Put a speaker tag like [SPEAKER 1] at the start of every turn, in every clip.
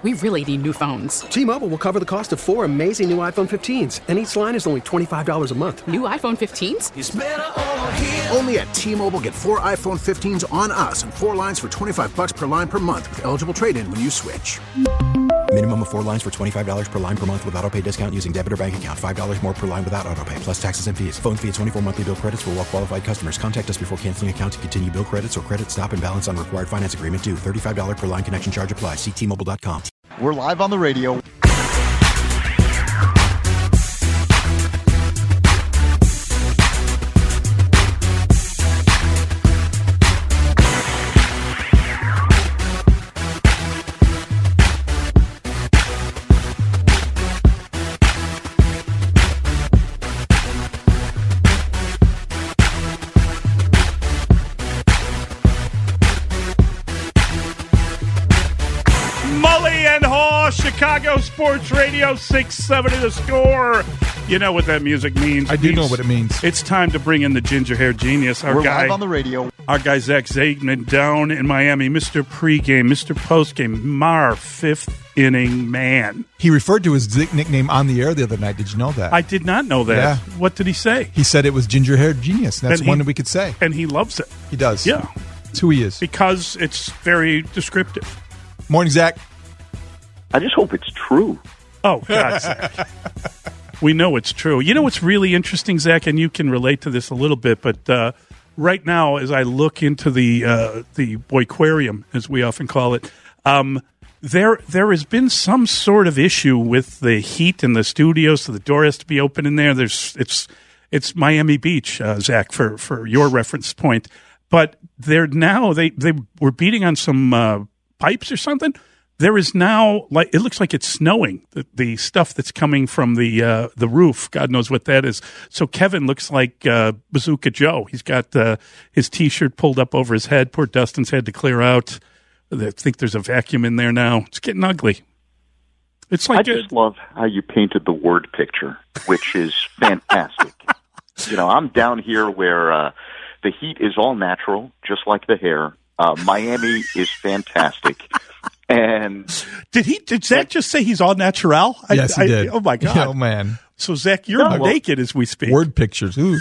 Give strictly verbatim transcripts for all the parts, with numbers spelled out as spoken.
[SPEAKER 1] We really need new phones.
[SPEAKER 2] T-Mobile will cover the cost of four amazing new iPhone fifteens, and each line is only twenty-five dollars a month.
[SPEAKER 1] New iPhone fifteens?
[SPEAKER 3] It's better over here.
[SPEAKER 4] Only at T-Mobile, get four iPhone fifteens on us and four lines for twenty-five dollars per line per month with eligible trade-in when you switch.
[SPEAKER 5] Minimum of four lines for twenty-five dollars per line per month with autopay discount using debit or bank account. five dollars more per line without autopay, plus taxes and fees. Phone fee at twenty-four monthly bill credits for well-qualified customers. Contact us before canceling account to continue bill credits or credit stop and balance on required finance agreement due. thirty-five dollars per line connection charge applies. See T Mobile dot com.
[SPEAKER 6] We're live on the radio.
[SPEAKER 7] Chicago Sports Radio six seventy The Score. You know what that music means.
[SPEAKER 8] I
[SPEAKER 7] it
[SPEAKER 8] do
[SPEAKER 7] means
[SPEAKER 8] know what it means.
[SPEAKER 7] It's time to bring in the ginger hair genius. Our
[SPEAKER 6] We're
[SPEAKER 7] guy
[SPEAKER 6] live on the radio.
[SPEAKER 7] Our guy Zach Zaidman down in Miami. Mister Pregame, Mister Postgame, Mar fifth inning man.
[SPEAKER 8] He referred to his nickname on the air the other night. Did you know that?
[SPEAKER 7] I did not know that.
[SPEAKER 8] Yeah.
[SPEAKER 7] What did he say?
[SPEAKER 8] He said it was ginger hair genius. That's
[SPEAKER 7] And he-
[SPEAKER 8] one that we could say.
[SPEAKER 7] And he loves it.
[SPEAKER 8] He does.
[SPEAKER 7] Yeah.
[SPEAKER 8] That's who he is.
[SPEAKER 7] Because it's very descriptive.
[SPEAKER 8] Morning, Zach.
[SPEAKER 9] I just hope it's true.
[SPEAKER 7] Oh, God, Zach. We know it's true. You know what's really interesting, Zach, and you can relate to this a little bit, but uh, right now, as I look into the uh, the Boyquarium, as we often call it, um, there there has been some sort of issue with the heat in the studio, so the door has to be open in there. There's it's it's Miami Beach, uh, Zach, for, for your reference point. But they're now they they were beating on some uh, pipes or something. There is now, like, it looks like it's snowing, the, the stuff that's coming from the uh, the roof. God knows what that is. So Kevin looks like uh, Bazooka Joe. He's got uh, his T-shirt pulled up over his head. Poor Dustin's had to clear out. I think there's a vacuum in there now. It's getting ugly. It's like
[SPEAKER 9] I just
[SPEAKER 7] a,
[SPEAKER 9] love how you painted the word picture, which is fantastic. You know, I'm down here where uh, the heat is all natural, just like the hair. Uh, Miami is fantastic. And
[SPEAKER 7] did he? Did Zach just say he's all natural?
[SPEAKER 8] Yes,
[SPEAKER 7] I,
[SPEAKER 8] he
[SPEAKER 7] I,
[SPEAKER 8] did.
[SPEAKER 7] Oh my God!
[SPEAKER 8] Oh man!
[SPEAKER 7] So Zach, you're
[SPEAKER 9] No, well,
[SPEAKER 7] naked as we speak.
[SPEAKER 8] Word pictures. Ooh.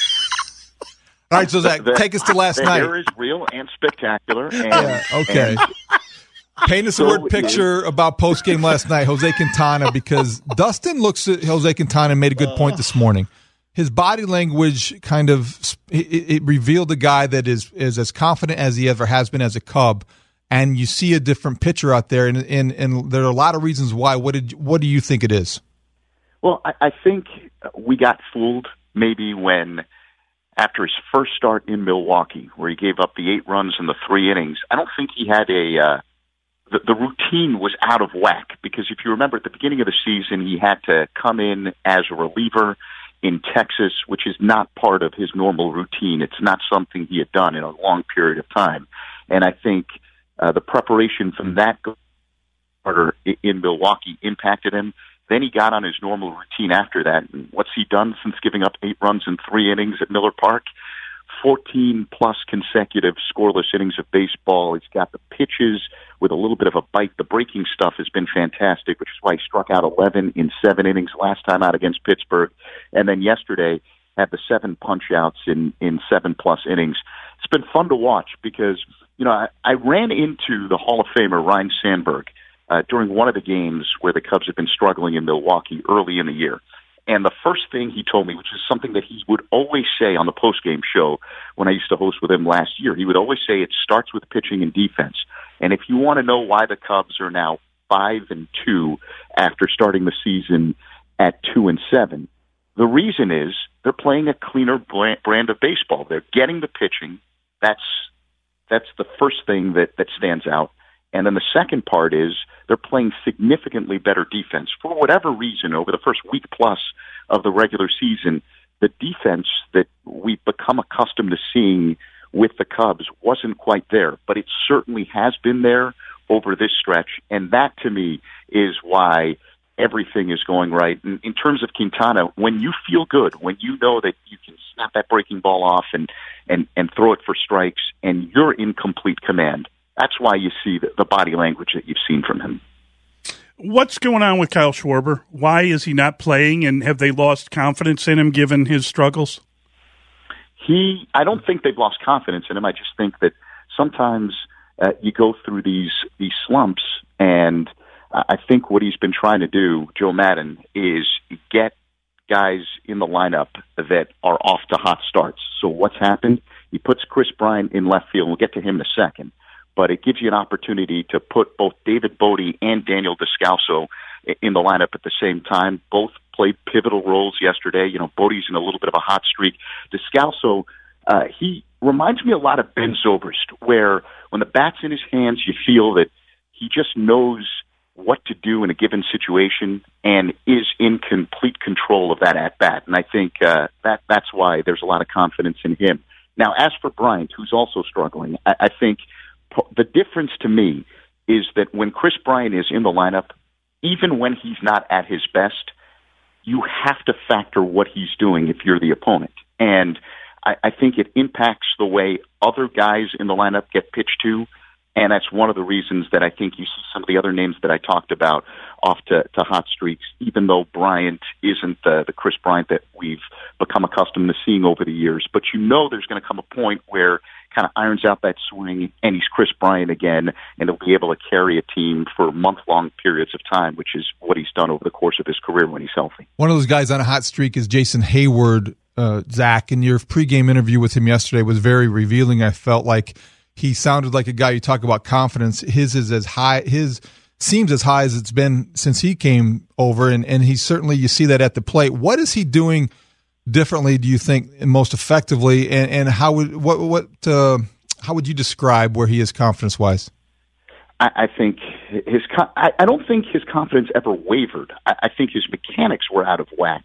[SPEAKER 8] All right, so Zach,
[SPEAKER 9] the,
[SPEAKER 8] take us to last
[SPEAKER 9] the
[SPEAKER 8] night.
[SPEAKER 9] hair is real and spectacular. And,
[SPEAKER 8] Yeah, okay.
[SPEAKER 9] and
[SPEAKER 8] Paint us
[SPEAKER 9] So
[SPEAKER 8] a word
[SPEAKER 9] it
[SPEAKER 8] picture about post game last night, Jose Quintana, because Dustin looks at Jose Quintana and made a good point this morning. His body language kind of it, it revealed a guy that is is as confident as he ever has been as a Cub. And you see a different pitcher out there, and, and and there are a lot of reasons why. What did what do you think it is?
[SPEAKER 9] Well, I, I think we got fooled maybe when, after his first start in Milwaukee, where he gave up the eight runs in the three innings, I don't think he had a uh, the, the routine was out of whack, because if you remember at the beginning of the season, he had to come in as a reliever in Texas, which is not part of his normal routine. It's not something he had done in a long period of time, and I think Uh, the preparation from that starter in Milwaukee impacted him. Then he got on his normal routine after that. And what's he done since giving up eight runs in three innings at Miller Park? fourteen-plus consecutive scoreless innings of baseball. He's got the pitches with a little bit of a bite. The breaking stuff has been fantastic, which is why he struck out eleven in seven innings last time out against Pittsburgh. And then yesterday had the seven punch-outs in, in seven-plus innings. It's been fun to watch because, you know, I, I ran into the Hall of Famer Ryne Sandberg uh, during one of the games where the Cubs had been struggling in Milwaukee early in the year. And the first thing he told me, which is something that he would always say on the postgame show when I used to host with him last year, he would always say it starts with pitching and defense. And if you want to know why the Cubs are now five and two after starting the season at two and seven, the reason is they're playing a cleaner brand of baseball. They're getting the pitching. That's that's the first thing that, that stands out. And then the second part is they're playing significantly better defense. For whatever reason, over the first week plus of the regular season, the defense that we've become accustomed to seeing with the Cubs wasn't quite there. But it certainly has been there over this stretch. And that, to me, is why everything is going right. In, in terms of Quintana, when you feel good, when you know that you can snap that breaking ball off and, and, and throw it for strikes, and you're in complete command, that's why you see the, the body language that you've seen from him.
[SPEAKER 7] What's going on with Kyle Schwarber? Why is he not playing, and have they lost confidence in him given his struggles?
[SPEAKER 9] He, I don't think they've lost confidence in him. I just think that sometimes uh, you go through these these slumps, and I think what he's been trying to do, Joe Madden, is get guys in the lineup that are off to hot starts. So what's happened? He puts Chris Bryant in left field. We'll get to him in a second. But it gives you an opportunity to put both David Bodie and Daniel Descalso in the lineup at the same time. Both played pivotal roles yesterday. You know, Bodie's in a little bit of a hot streak. Descalso, uh, he reminds me a lot of Ben Zobrist, where when the bat's in his hands, you feel that he just knows what to do in a given situation and is in complete control of that at-bat. And I think uh, that that's why there's a lot of confidence in him. Now, as for Bryant, who's also struggling, I, I think the difference to me is that when Chris Bryant is in the lineup, even when he's not at his best, you have to factor what he's doing if you're the opponent. And I, I think it impacts the way other guys in the lineup get pitched to. And that's one of the reasons that I think you see some of the other names that I talked about off to, to hot streaks, even though Bryant isn't the, the Chris Bryant that we've become accustomed to seeing over the years. But you know there's going to come a point where kind of irons out that swing, and he's Chris Bryant again, and he'll be able to carry a team for month-long periods of time, which is what he's done over the course of his career when he's healthy.
[SPEAKER 8] One of those guys on a hot streak is Jason Hayward, uh, Zach, and your pregame interview with him yesterday was very revealing. I felt like he sounded like a guy, you talk about confidence. His is as high, his seems as high as it's been since he came over, and, and he certainly, you see that at the plate. What is he doing differently, do you think, and most effectively, and, and how would what what uh, how would you describe where he is confidence wise?
[SPEAKER 9] I, I think his I, I don't think his confidence ever wavered. I, I think his mechanics were out of whack,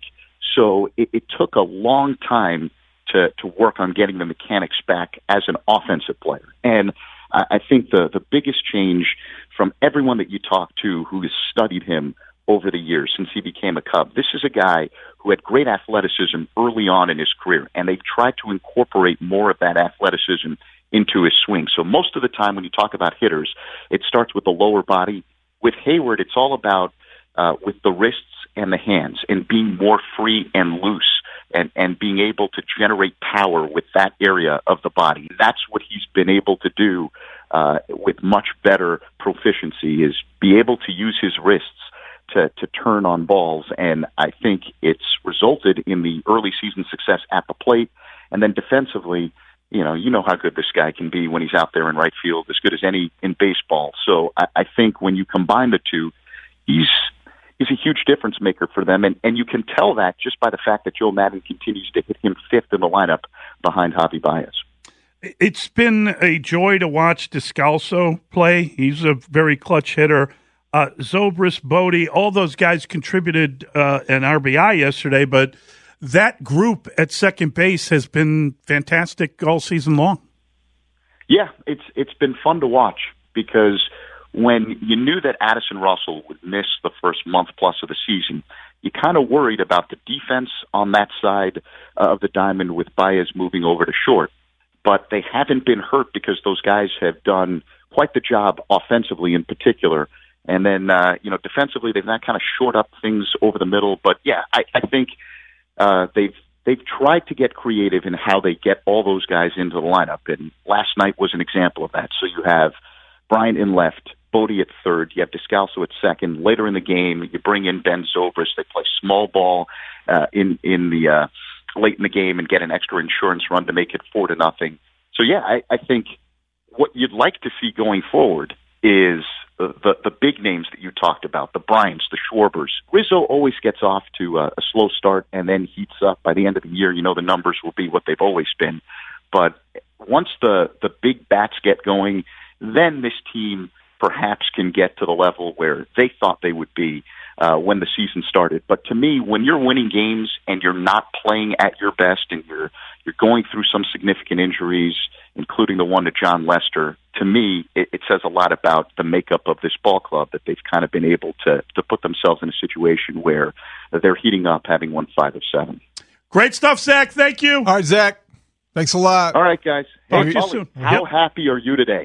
[SPEAKER 9] so it, it took a long time to to work on getting the mechanics back as an offensive player. And I, I think the the biggest change from everyone that you talk to who has studied him over the years since he became a Cub, this is a guy who had great athleticism early on in his career, and they've tried to incorporate more of that athleticism into his swing. So most of the time when you talk about hitters, it starts with the lower body. With Hayward, it's all about uh, with the wrists and the hands and being more free and loose and, and being able to generate power with that area of the body. That's what he's been able to do uh, with much better proficiency, is be able to use his wrists to, to turn on balls, and I think it's resulted in the early season success at the plate. And then defensively, you know, you know how good this guy can be when he's out there in right field, as good as any in baseball. So I, I think when you combine the two, he's he's a huge difference maker for them, and, and you can tell that just by the fact that Joe Madden continues to hit him fifth in the lineup behind Javi Baez.
[SPEAKER 7] It's been a joy to watch Descalso play. He's a very clutch hitter. Uh, Zobrist, Bodie, all those guys contributed uh, an R B I yesterday, but that group at second base has been fantastic all season long.
[SPEAKER 9] Yeah, it's it's been fun to watch, because when you knew that Addison Russell would miss the first month plus of the season, you kind of worried about the defense on that side of the diamond with Baez moving over to short. But they haven't been hurt because those guys have done quite the job offensively in particular. And then, uh, you know, defensively, they've not kind of shored up things over the middle. But, yeah, I, I think uh, they've they've tried to get creative in how they get all those guys into the lineup. And last night was an example of that. So you have Bryant in left, Bodie at third, you have Descalso at second. Later in the game, you bring in Ben Zobrist. They play small ball uh, in, in the uh, late in the game and get an extra insurance run to make it four to nothing. So, yeah, I, I think what you'd like to see going forward is the, the, the big names that you talked about, the Bryants, the Schwarbers. Rizzo always gets off to a, a slow start and then heats up. By the end of the year, you know the numbers will be what they've always been. But once the, the big bats get going, then this team perhaps can get to the level where they thought they would be uh, when the season started. But to me, when you're winning games and you're not playing at your best and you're you're going through some significant injuries, including the one to John Lester, to me, it, it says a lot about the makeup of this ball club, that they've kind of been able to, to put themselves in a situation where they're heating up, having won five of seven.
[SPEAKER 7] Great stuff, Zach. Thank you.
[SPEAKER 8] All right, Zach. Thanks a lot.
[SPEAKER 9] All right, guys.
[SPEAKER 7] Talk
[SPEAKER 9] Hey,
[SPEAKER 7] to you
[SPEAKER 9] Paulie,
[SPEAKER 7] soon.
[SPEAKER 9] How
[SPEAKER 7] Yep.
[SPEAKER 9] happy are you today?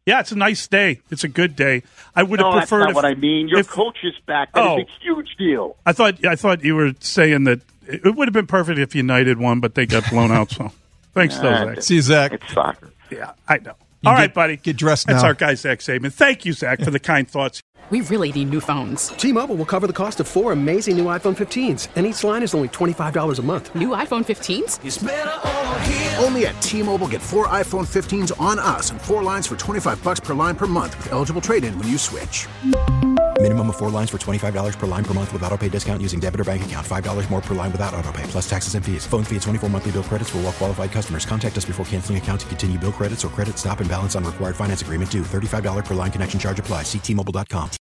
[SPEAKER 7] Yeah, it's a nice day. It's a good day. I would
[SPEAKER 9] no,
[SPEAKER 7] have preferred.
[SPEAKER 9] That's not
[SPEAKER 7] if,
[SPEAKER 9] what I mean. Your
[SPEAKER 7] if,
[SPEAKER 9] coach is back. That
[SPEAKER 7] oh,
[SPEAKER 9] is a huge deal.
[SPEAKER 7] I thought. I thought you were saying that it would have been perfect if United won, but they got blown out. So, thanks, though,
[SPEAKER 9] Uh,
[SPEAKER 7] Zach.
[SPEAKER 8] See you, Zach.
[SPEAKER 9] It's soccer.
[SPEAKER 7] Yeah, I know.
[SPEAKER 8] You
[SPEAKER 7] All
[SPEAKER 8] get-
[SPEAKER 7] right, buddy.
[SPEAKER 8] get dressed
[SPEAKER 7] That's
[SPEAKER 8] now.
[SPEAKER 7] our guy, Zach Saban. Thank you, Zach, for the kind thoughts.
[SPEAKER 1] We really need new phones.
[SPEAKER 2] T-Mobile will cover the cost of four amazing new iPhone fifteens, and each line is only twenty-five dollars a month.
[SPEAKER 1] New iPhone fifteens?
[SPEAKER 4] Only at T-Mobile, get four iPhone fifteens on us and four lines for twenty-five bucks per line per month with eligible trade-in when you switch.
[SPEAKER 5] Minimum of four lines for twenty-five dollars per line per month with autopay discount using debit or bank account. five dollars more per line without autopay, plus taxes and fees. Phone fee at twenty-four monthly bill credits for well-qualified customers. Contact us before canceling account to continue bill credits or credit stop and balance on required finance agreement due. thirty-five dollars per line connection charge applies. See T Mobile dot com.